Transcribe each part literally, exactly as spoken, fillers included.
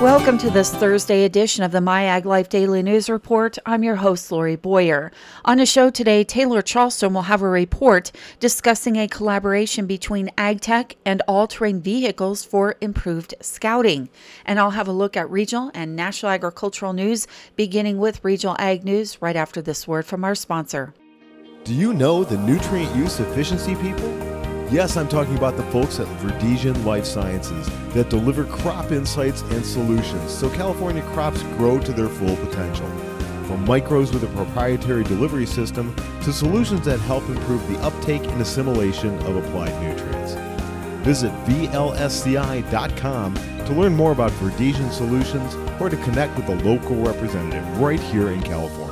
Welcome to this Thursday edition of the My Ag Life Daily News Report. I'm your host, Lori Boyer. On the show today, Taylor Charleston will have a report discussing a collaboration between AgTech and all-terrain vehicles for improved scouting. And I'll have a look at regional and national agricultural news, beginning with Regional Ag News right after this word from our sponsor. Do you know the nutrient use efficiency people? Yes, I'm talking about the folks at Verdesian Life Sciences that deliver crop insights and solutions so California crops grow to their full potential. From micros with a proprietary delivery system to solutions that help improve the uptake and assimilation of applied nutrients. Visit V L S C I dot com to learn more about Verdesian solutions or to connect with a local representative right here in California.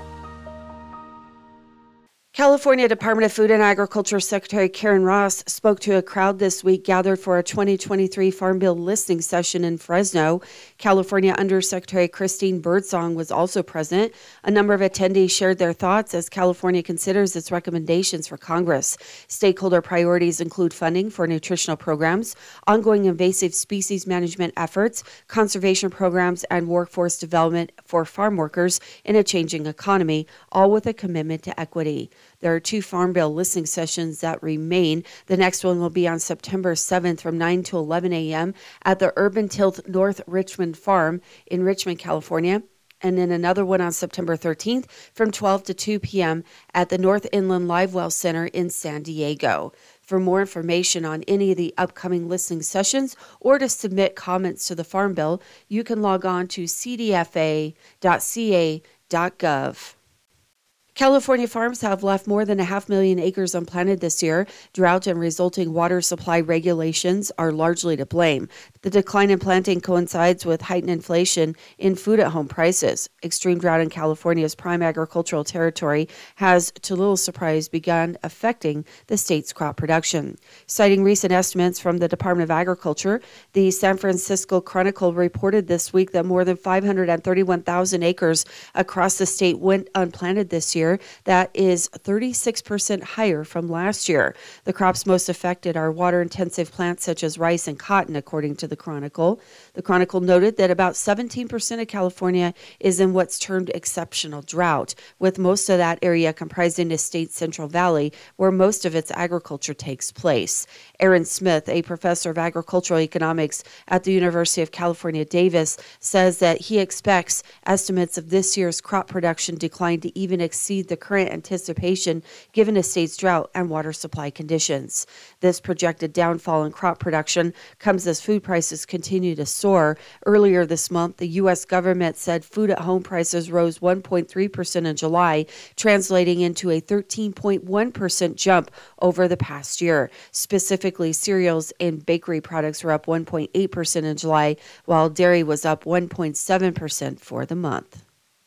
California Department of Food and Agriculture Secretary Karen Ross spoke to a crowd this week gathered for a twenty twenty-three Farm Bill listening session in Fresno. California Undersecretary Christine Birdsong was also present. A number of attendees shared their thoughts as California considers its recommendations for Congress. Stakeholder priorities include funding for nutritional programs, ongoing invasive species management efforts, conservation programs, and workforce development for farm workers in a changing economy, all with a commitment to equity. There are two Farm Bill listening sessions that remain. The next one will be on September seventh from nine to eleven a.m. at the Urban Tilth North Richmond Farm in Richmond, California. And then another one on September thirteenth from twelve to two p.m. at the North Inland Live Well Center in San Diego. For more information on any of the upcoming listening sessions or to submit comments to the Farm Bill, you can log on to c d f a dot c a dot gov. California farms have left more than a half million acres unplanted this year. Drought and resulting water supply regulations are largely to blame. The decline in planting coincides with heightened inflation in food-at-home prices. Extreme drought in California's prime agricultural territory has, to little surprise, begun affecting the state's crop production. Citing recent estimates from the Department of Agriculture, the San Francisco Chronicle reported this week that more than five hundred thirty-one thousand acres across the state went unplanted this year. That is thirty-six percent higher from last year. The crops most affected are water-intensive plants such as rice and cotton, according to the Chronicle. The Chronicle noted that about seventeen percent of California is in what's termed exceptional drought, with most of that area comprising the state's Central Valley, where most of its agriculture takes place. Aaron Smith, a professor of agricultural economics at the University of California, Davis, says that he expects estimates of this year's crop production decline to even exceed the current anticipation given the state's drought and water supply conditions. This projected downfall in crop production comes as food prices continue to soar. Earlier this month, the U S government said food-at-home prices rose one point three percent in July, translating into a thirteen point one percent jump over the past year. Specifically, cereals and bakery products were up one point eight percent in July, while dairy was up one point seven percent for the month.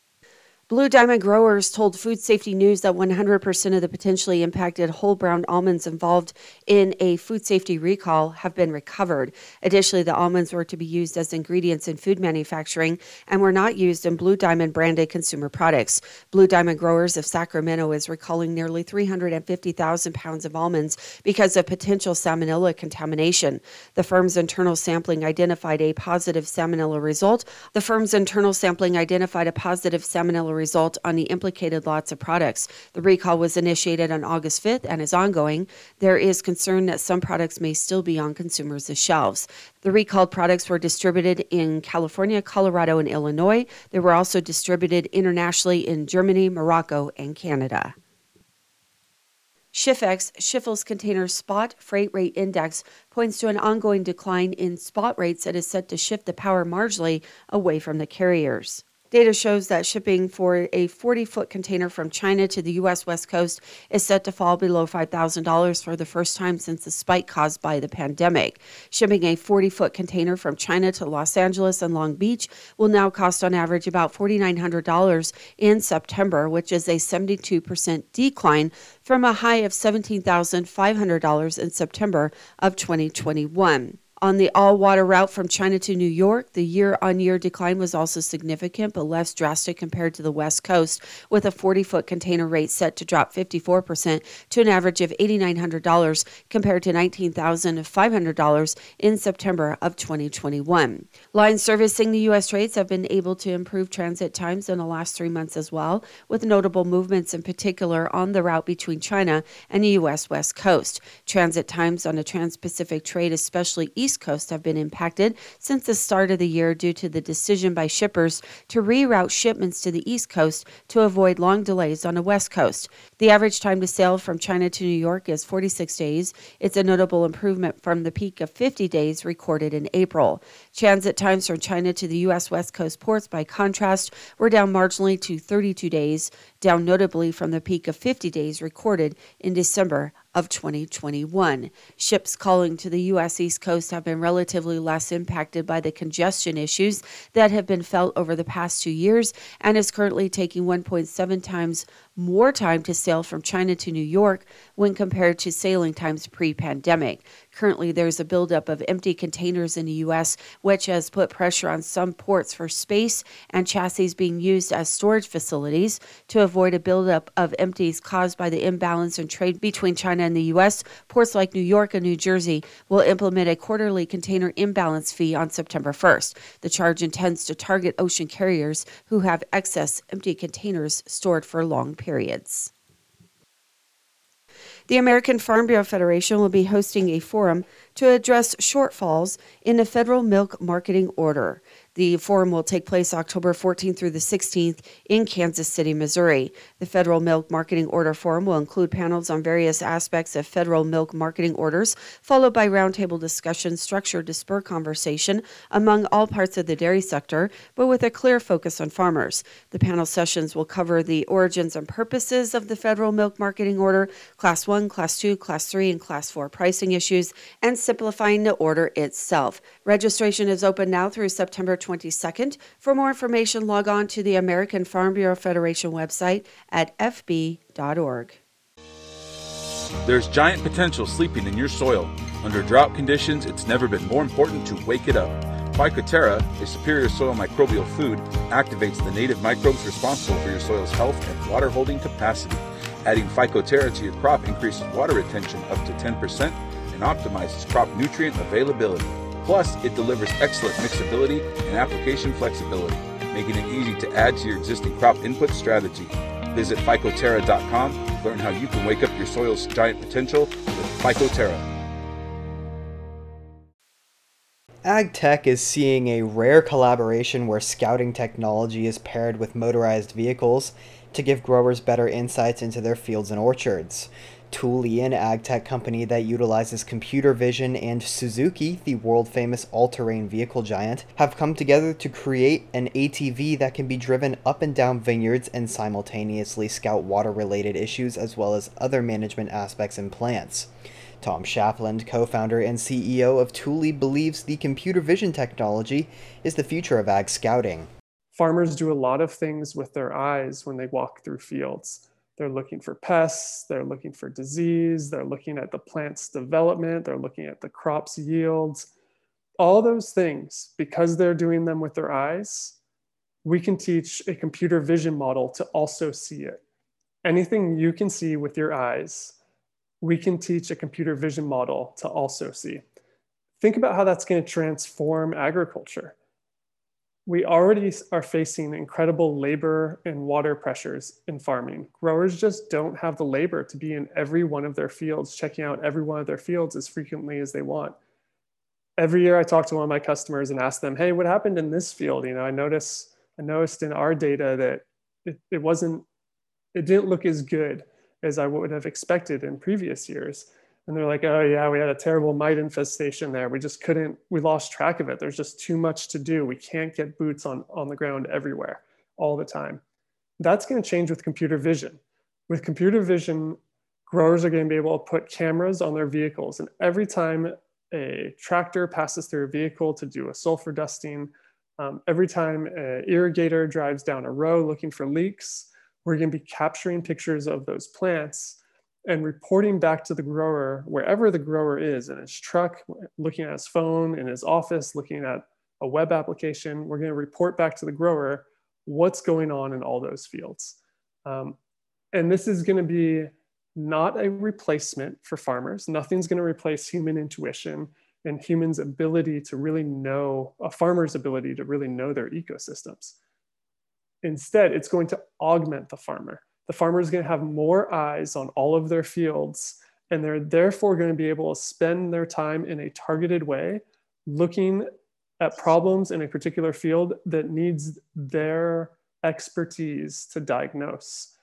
Blue Diamond growers told Food Safety News that one hundred percent of the potentially impacted whole brown almonds involved in a food safety recall have been recovered. Additionally, the almonds were to be used as ingredients in food manufacturing and were not used in Blue Diamond branded consumer products. Blue Diamond growers of Sacramento is recalling nearly three hundred fifty thousand pounds of almonds because of potential salmonella contamination. The firm's internal sampling identified a positive salmonella result. The firm's internal sampling identified a positive salmonella result on the implicated lots of products. The recall was initiated on August fifth and is ongoing. There is concern that some products may still be on consumers' shelves. The recalled products were distributed in California, Colorado, and Illinois. They were also distributed internationally in Germany, Morocco, and Canada. Shifex, Schiffels Container Spot Freight Rate Index, points to an ongoing decline in spot rates that is set to shift the power marginally away from the carriers. Data shows that shipping for a forty-foot container from China to the U S West Coast is set to fall below five thousand dollars for the first time since the spike caused by the pandemic. Shipping a forty-foot container from China to Los Angeles and Long Beach will now cost on average about four thousand nine hundred dollars in September, which is a seventy-two percent decline from a high of seventeen thousand five hundred dollars in September of twenty twenty-one. On the all-water route from China to New York, the year-on-year decline was also significant, but less drastic compared to the West Coast, with a forty-foot container rate set to drop fifty-four percent to an average of eight thousand nine hundred dollars compared to nineteen thousand five hundred dollars in September of twenty twenty-one. Lines servicing the U S trades have been able to improve transit times in the last three months as well, with notable movements in particular on the route between China and the U S West Coast. Transit times on the Trans-Pacific trade, especially East Coast, have been impacted since the start of the year due to the decision by shippers to reroute shipments to the East Coast to avoid long delays on the West Coast. The average time to sail from China to New York is forty-six days. It's a notable improvement from the peak of fifty days recorded in April. Transit times from China to the U S West Coast ports, by contrast, were down marginally to thirty-two days, down notably from the peak of fifty days recorded in December of twenty twenty-one. Ships calling to the U S East Coast have been relatively less impacted by the congestion issues that have been felt over the past two years and is currently taking one point seven times more time to sail from China to New York when compared to sailing times pre-pandemic. Currently, there's a buildup of empty containers in the U S, which has put pressure on some ports for space and chassis being used as storage facilities. To avoid a buildup of empties caused by the imbalance in trade between China and the U S, ports like New York and New Jersey will implement a quarterly container imbalance fee on September first. The charge intends to target ocean carriers who have excess empty containers stored for long periods. The American Farm Bureau Federation will be hosting a forum to address shortfalls in the federal milk marketing order. The forum will take place October fourteenth through the sixteenth in Kansas City, Missouri. The Federal Milk Marketing Order Forum will include panels on various aspects of federal milk marketing orders, followed by roundtable discussions structured to spur conversation among all parts of the dairy sector, but with a clear focus on farmers. The panel sessions will cover the origins and purposes of the Federal Milk Marketing Order, Class one, Class two, Class three, and Class four pricing issues, and simplifying the order itself. Registration is open now through September twenty-second. For more information, log on to the American Farm Bureau Federation website at f b dot org. There's giant potential sleeping in your soil. Under drought conditions, it's never been more important to wake it up. Phycoterra, a superior soil microbial food, activates the native microbes responsible for your soil's health and water holding capacity. Adding Phycoterra to your crop increases water retention up to ten percent and optimizes crop nutrient availability. Plus, it delivers excellent mixability and application flexibility, making it easy to add to your existing crop input strategy. Visit phycoterra dot com to learn how you can wake up your soil's giant potential with Phycoterra. AgTech is seeing a rare collaboration where scouting technology is paired with motorized vehicles to give growers better insights into their fields and orchards. Thule, an ag-tech company that utilizes computer vision, and Suzuki, the world-famous all-terrain vehicle giant, have come together to create an A T V that can be driven up and down vineyards and simultaneously scout water-related issues as well as other management aspects in plants. Tom Shapland, co-founder and C E O of Thule, believes the computer vision technology is the future of ag scouting. Farmers do a lot of things with their eyes when they walk through fields. They're looking for pests, they're looking for disease, they're looking at the plant's development, they're looking at the crop's yields. All those things, because they're doing them with their eyes, we can teach a computer vision model to also see it. Anything you can see with your eyes, we can teach a computer vision model to also see. Think about how that's going to transform agriculture. We already are facing incredible labor and water pressures in farming. Growers just don't have the labor to be in every one of their fields, checking out every one of their fields as frequently as they want. Every year I talk to one of my customers and ask them, hey, what happened in this field? You know, I noticed, I noticed in our data that it, it wasn't, it didn't look as good as I would have expected in previous years. And they're like, oh yeah, we had a terrible mite infestation there. We just couldn't, we lost track of it. There's just too much to do. We can't get boots on, on the ground everywhere all the time. That's going to change with computer vision. With computer vision, growers are going to be able to put cameras on their vehicles. And every time a tractor passes through a vehicle to do a sulfur dusting, um, every time an irrigator drives down a row looking for leaks, we're going to be capturing pictures of those plants and reporting back to the grower, wherever the grower is, in his truck, looking at his phone, in his office, looking at a web application. We're going to report back to the grower what's going on in all those fields. Um, and this is going to be not a replacement for farmers. Nothing's going to replace human intuition and humans' ability to really know, a farmer's ability to really know their ecosystems. Instead, it's going to augment the farmer. The farmer is going to have more eyes on all of their fields, and they're therefore going to be able to spend their time in a targeted way, looking at problems in a particular field that needs their expertise to diagnose.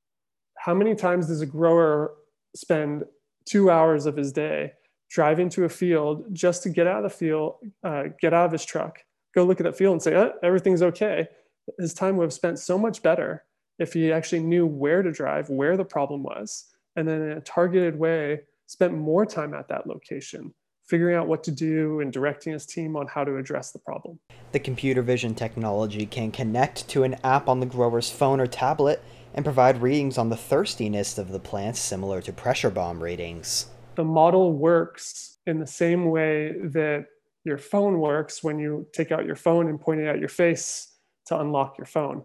How many times does a grower spend two hours of his day driving to a field just to get out of the field, uh, get out of his truck, go look at that field and say, oh, everything's okay? His time would have spent so much better if he actually knew where to drive, where the problem was, and then in a targeted way, spent more time at that location, figuring out what to do and directing his team on how to address the problem. The computer vision technology can connect to an app on the grower's phone or tablet and provide readings on the thirstiness of the plants similar to pressure bomb readings. The model works in the same way that your phone works when you take out your phone and point it at your face to unlock your phone.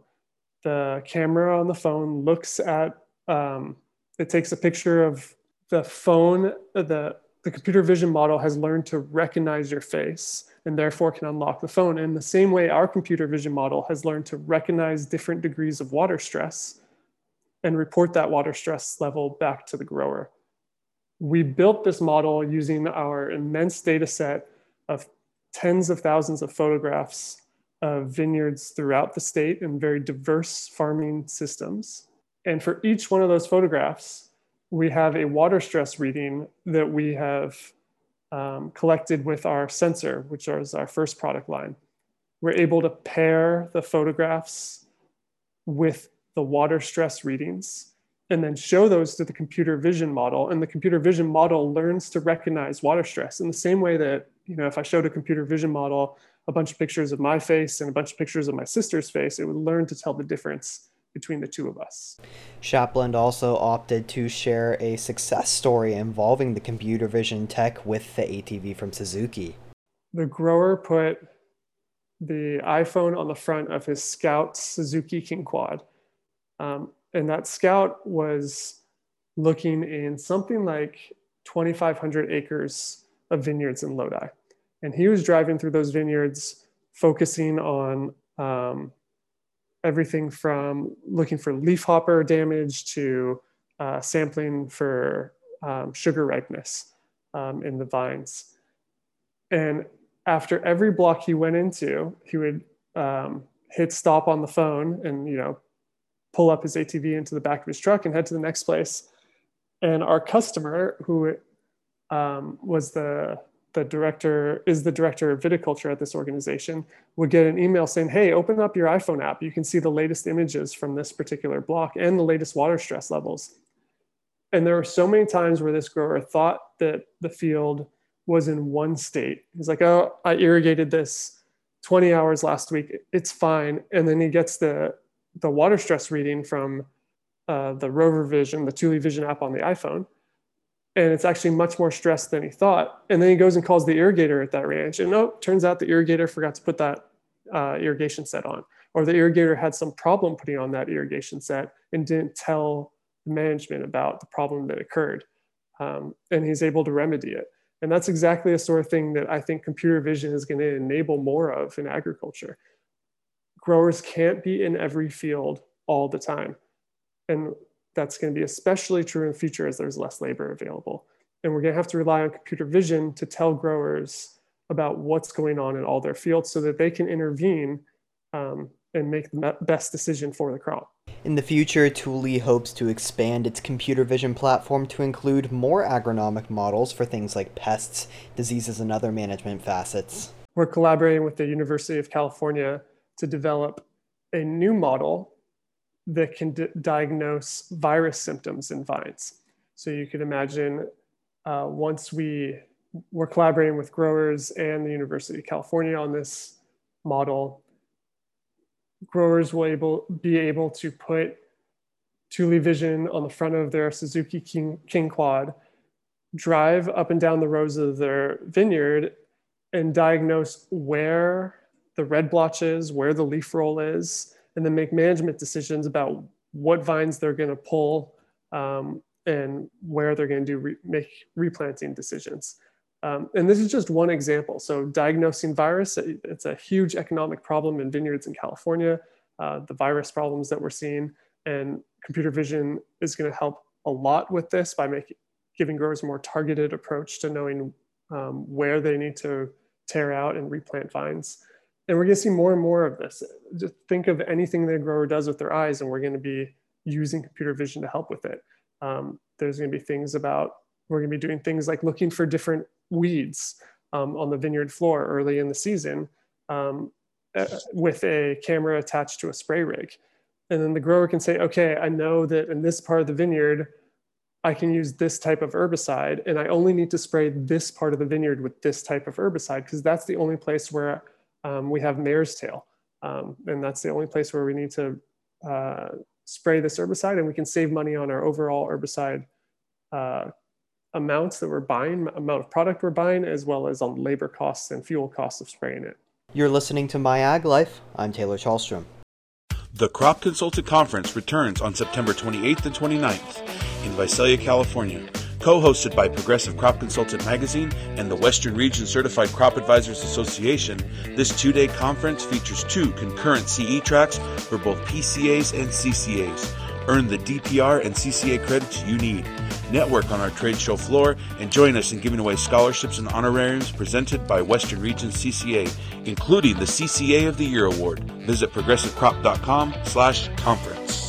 The camera on the phone looks at, um, it takes a picture of the phone, the, the computer vision model has learned to recognize your face and therefore can unlock the phone. In the same way, our computer vision model has learned to recognize different degrees of water stress and report that water stress level back to the grower. We built this model using our immense data set of tens of thousands of photographs of vineyards throughout the state and very diverse farming systems. And for each one of those photographs, we have a water stress reading that we have um, collected with our sensor, which is our first product line. We're able to pair the photographs with the water stress readings and then show those to the computer vision model. And the computer vision model learns to recognize water stress in the same way that, you know, if I showed a computer vision model a bunch of pictures of my face and a bunch of pictures of my sister's face, it would learn to tell the difference between the two of us. Shapland also opted to share a success story involving the computer vision tech with the A T V from Suzuki. The grower put the iPhone on the front of his Scout Suzuki King Quad. Um, and that Scout was looking in something like twenty-five hundred acres of vineyards in Lodi. And he was driving through those vineyards, focusing on um, everything from looking for leafhopper damage to uh, sampling for um, sugar ripeness um, in the vines. And after every block he went into, he would um, hit stop on the phone and, you know, pull up his A T V into the back of his truck and head to the next place. And our customer, who um, was the the director, is the director of viticulture at this organization, would get an email saying, hey, open up your iPhone app. You can see the latest images from this particular block and the latest water stress levels. And there were so many times where this grower thought that the field was in one state. He's like, oh, I irrigated this twenty hours last week. It's fine. And then he gets the, the water stress reading from uh, the Rover Vision, the Thule Vision app on the iPhone. And it's actually much more stressed than he thought. And then he goes and calls the irrigator at that ranch. And no, turns out the irrigator forgot to put that uh, irrigation set on. Or the irrigator had some problem putting on that irrigation set and didn't tell the management about the problem that occurred. Um, and he's able to remedy it. And that's exactly the sort of thing that I think computer vision is going to enable more of in agriculture. Growers can't be in every field all the time. And that's going to be especially true in the future as there's less labor available. And we're going to have to rely on computer vision to tell growers about what's going on in all their fields so that they can intervene um, and make the best decision for the crop. In the future, Thule hopes to expand its computer vision platform to include more agronomic models for things like pests, diseases, and other management facets. We're collaborating with the University of California to develop a new model that can d- diagnose virus symptoms in vines. So you could imagine uh, once we were collaborating with growers and the University of California on this model, growers will able, be able to put Thule Vision on the front of their Suzuki King, King Quad, drive up and down the rows of their vineyard and diagnose where the red blotch is, where the leaf roll is, and then make management decisions about what vines they're going to pull um, and where they're going to do re- make replanting decisions. Um, and this is just one example. So diagnosing virus, it's a huge economic problem in vineyards in California, uh, the virus problems that we're seeing, and computer vision is going to help a lot with this by making giving growers a more targeted approach to knowing um, where they need to tear out and replant vines. And we're going to see more and more of this. Just think of anything that a grower does with their eyes, and we're going to be using computer vision to help with it. Um, there's going to be things about, we're going to be doing things like looking for different weeds um, on the vineyard floor early in the season um, uh, with a camera attached to a spray rig. And then the grower can say, okay, I know that in this part of the vineyard, I can use this type of herbicide, and I only need to spray this part of the vineyard with this type of herbicide, because that's the only place where um, we have mare's tail. Um, and that's the only place where we need to uh, spray this herbicide, and we can save money on our overall herbicide uh, amounts that we're buying, amount of product we're buying, as well as on labor costs and fuel costs of spraying it. You're listening to My Ag Life. I'm Taylor Chalstrom. The Crop Consultant Conference returns on September twenty-eighth and twenty-ninth in Visalia, California. Co-hosted by Progressive Crop Consultant Magazine and the Western Region Certified Crop Advisors Association, this two-day conference features two concurrent C E tracks for both P C As and C C As. Earn the D P R and C C A credits you need. Network on our trade show floor and join us in giving away scholarships and honorariums presented by Western Region C C A, including the C C A of the Year Award. Visit progressivecrop.com slash conference.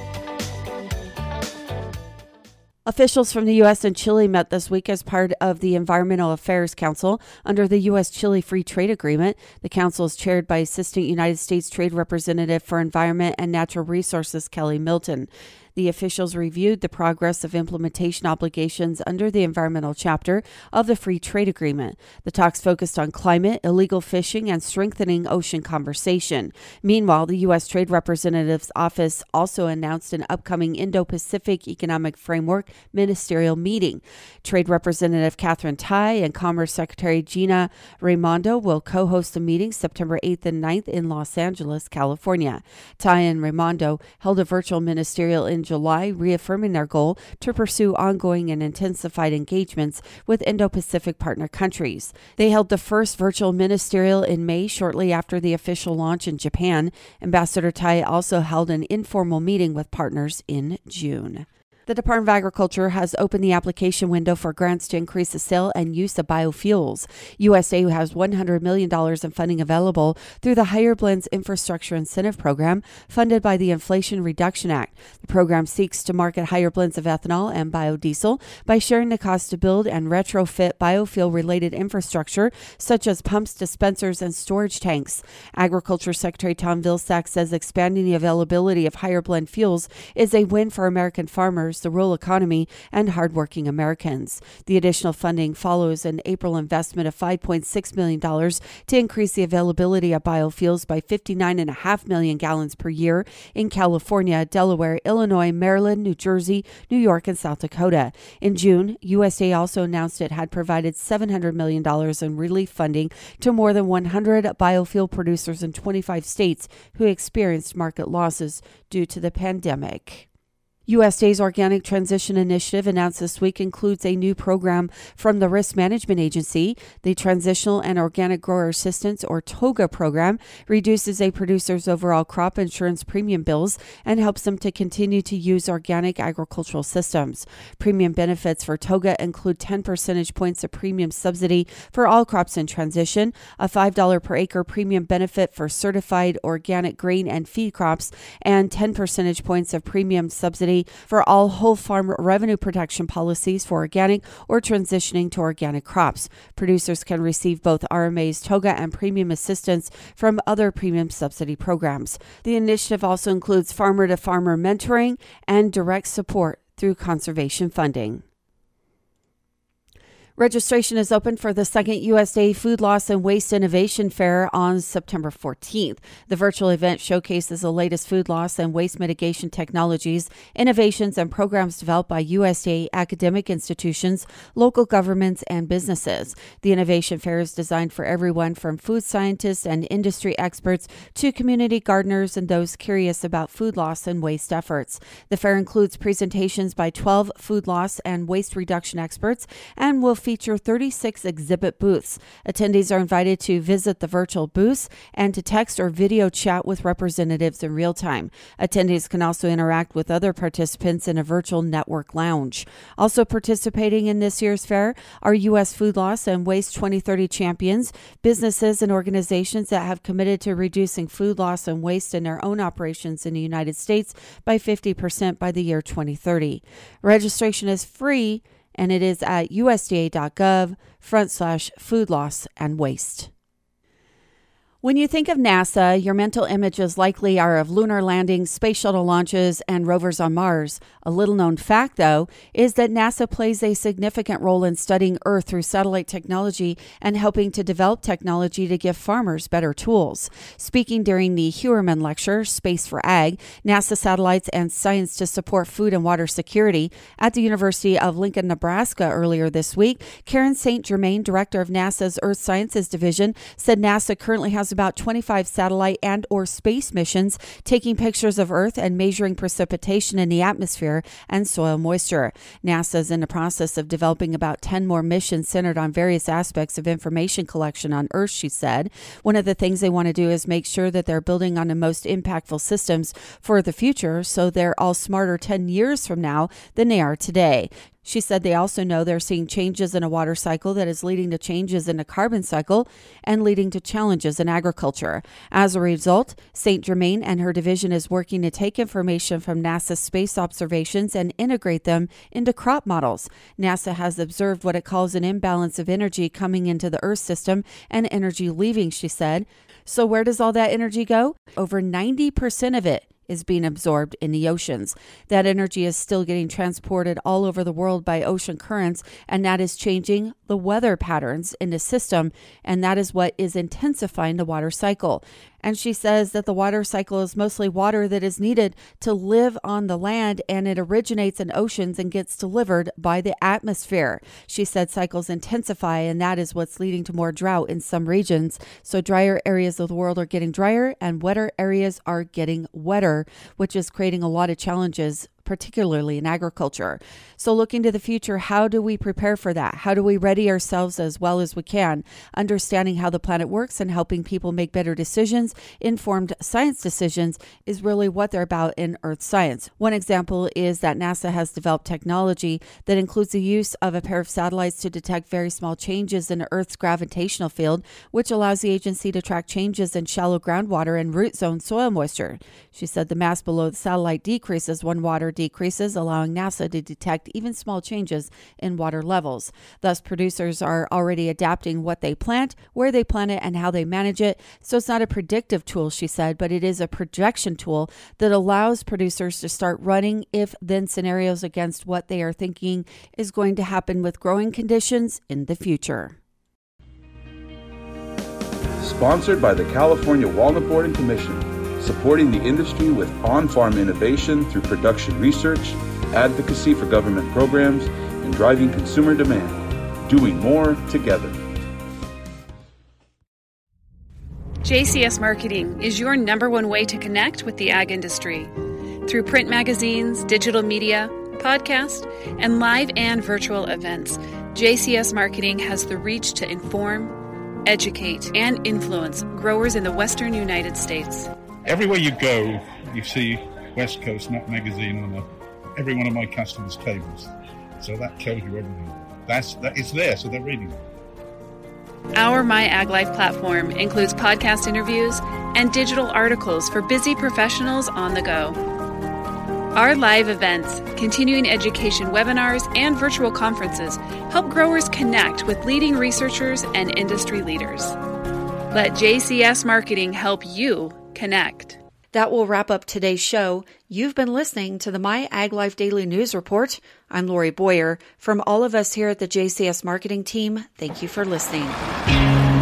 Officials from the U S and Chile met this week as part of the Environmental Affairs Council under the U S Chile Free Trade Agreement. The council is chaired by Assistant United States Trade Representative for Environment and Natural Resources Kelly Milton. The officials reviewed the progress of implementation obligations under the environmental chapter of the Free Trade Agreement. The talks focused on climate, illegal fishing, and strengthening ocean conservation. Meanwhile, the U S Trade Representative's office also announced an upcoming Indo-Pacific Economic Framework ministerial meeting. Trade Representative Catherine Tai and Commerce Secretary Gina Raimondo will co-host the meeting September eighth and ninth in Los Angeles, California. Tai and Raimondo held a virtual ministerial in July, reaffirming their goal to pursue ongoing and intensified engagements with Indo-Pacific partner countries. They held the first virtual ministerial in May, shortly after the official launch in Japan. Ambassador Tai also held an informal meeting with partners in June. The Department of Agriculture has opened the application window for grants to increase the sale and use of biofuels. U S A has one hundred million dollars in funding available through the Higher Blends Infrastructure Incentive Program, funded by the Inflation Reduction Act. The program seeks to market higher blends of ethanol and biodiesel by sharing the cost to build and retrofit biofuel-related infrastructure, such as pumps, dispensers, and storage tanks. Agriculture Secretary Tom Vilsack says expanding the availability of higher blend fuels is a win for American farmers, the rural economy, and hardworking Americans. The additional funding follows an April investment of five point six million dollars to increase the availability of biofuels by fifty-nine point five million gallons per year in California, Delaware, Illinois, Maryland, New Jersey, New York, and South Dakota. In June, U S A also announced it had provided seven hundred million dollars in relief funding to more than one hundred biofuel producers in twenty-five states who experienced market losses due to the pandemic. U S Day's Organic Transition Initiative announced this week includes a new program from the Risk Management Agency. The Transitional and Organic Grower Assistance, or TOGA program, reduces a producer's overall crop insurance premium bills and helps them to continue to use organic agricultural systems. Premium benefits for TOGA include ten percentage points of premium subsidy for all crops in transition, a five dollars per acre premium benefit for certified organic grain and feed crops, and ten percentage points of premium subsidy for all whole farm revenue protection policies for organic or transitioning to organic crops. Producers can receive both R M A's TOGA and premium assistance from other premium subsidy programs. The initiative also includes farmer-to-farmer mentoring and direct support through conservation funding. Registration is open for the second U S D A Food Loss and Waste Innovation Fair on September fourteenth. The virtual event showcases the latest food loss and waste mitigation technologies, innovations, and programs developed by U S D A academic institutions, local governments, and businesses. The Innovation Fair is designed for everyone from food scientists and industry experts to community gardeners and those curious about food loss and waste efforts. The fair includes presentations by twelve food loss and waste reduction experts and will feature thirty-six exhibit booths. Attendees are invited to visit the virtual booths and to text or video chat with representatives in real time. Attendees can also interact with other participants in a virtual network lounge. Also participating in this year's fair are U S Food Loss and Waste twenty thirty champions, businesses and organizations that have committed to reducing food loss and waste in their own operations in the United States by fifty percent by the year twenty thirty. Registration is free, and it is at U S D A dot gov front slash food loss and waste. When you think of NASA, your mental images likely are of lunar landings, space shuttle launches, and rovers on Mars. A little-known fact, though, is that NASA plays a significant role in studying Earth through satellite technology and helping to develop technology to give farmers better tools. Speaking during the Huerman Lecture, Space for Ag, NASA Satellites and Science to Support Food and Water Security at the University of Lincoln, Nebraska earlier this week, Karen Saint Germain, director of NASA's Earth Sciences Division, said NASA currently has about twenty-five satellite and or space missions taking pictures of Earth and measuring precipitation in the atmosphere and soil moisture. NASA is in the process of developing about ten more missions centered on various aspects of information collection on Earth, she said. One of the things they want to do is make sure that they're building on the most impactful systems for the future so they're all smarter ten years from now than they are today. She said they also know they're seeing changes in a water cycle that is leading to changes in the carbon cycle and leading to challenges in agriculture. As a result, Saint Germain and her division is working to take information from NASA's space observations and integrate them into crop models. NASA has observed what it calls an imbalance of energy coming into the Earth system and energy leaving, she said. So where does all that energy go? Over ninety percent of it is being absorbed in the oceans. That energy is still getting transported all over the world by ocean currents, and that is changing the weather patterns in the system, and that is what is intensifying the water cycle. And she says that the water cycle is mostly water that is needed to live on the land, and it originates in oceans and gets delivered by the atmosphere. She said cycles intensify, and that is what's leading to more drought in some regions. So drier areas of the world are getting drier, and wetter areas are getting wetter, which is creating a lot of challenges, particularly in agriculture. So looking to the future, how do we prepare for that? How do we ready ourselves as well as we can? Understanding how the planet works and helping people make better decisions, informed science decisions, is really what they're about in Earth science. One example is that NASA has developed technology that includes the use of a pair of satellites to detect very small changes in Earth's gravitational field, which allows the agency to track changes in shallow groundwater and root zone soil moisture. She said the mass below the satellite decreases when water decreases, allowing NASA to detect even small changes in water levels. Thus, producers are already adapting what they plant, where they plant it, and how they manage it. So it's not a predictive tool, she said, but it is a projection tool that allows producers to start running if-then scenarios against what they are thinking is going to happen with growing conditions in the future. Sponsored by the California Walnut Board and Commission, supporting the industry with on-farm innovation through production research, advocacy for government programs, and driving consumer demand. Doing more together. J C S Marketing is your number one way to connect with the ag industry. Through print magazines, digital media, podcast, and live and virtual events, J C S Marketing has the reach to inform, educate, and influence growers in the western United States. Everywhere you go, you see West Coast Nut Magazine on a, every one of my customers' tables. So that tells you everything. That's that it's there, so they're reading it. Our My Ag Life platform includes podcast interviews and digital articles for busy professionals on the go. Our live events, continuing education webinars, and virtual conferences help growers connect with leading researchers and industry leaders. Let J C S Marketing help you connect. That will wrap up today's show. You've been listening to the My Ag Life Daily News Report. I'm Lori Boyer. From all of us here at the J C S Marketing Team, thank you for listening.